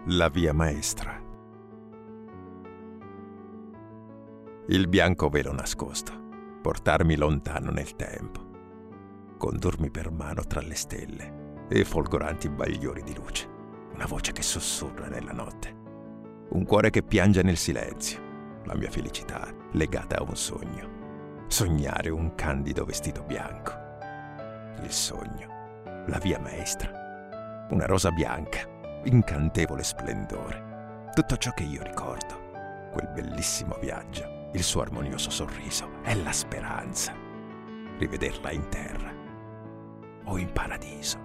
La via maestra. Il bianco velo nascosto, portarmi lontano nel tempo, condurmi per mano tra le stelle e folgoranti bagliori di luce, una voce che sussurra nella notte, un cuore che piange nel silenzio, la mia felicità legata a un sogno, sognare un candido vestito bianco, il sogno, la via maestra, una rosa bianca, incantevole splendore, tutto ciò che io ricordo, quel bellissimo viaggio, il suo armonioso sorriso e la speranza, rivederla in terra o in paradiso.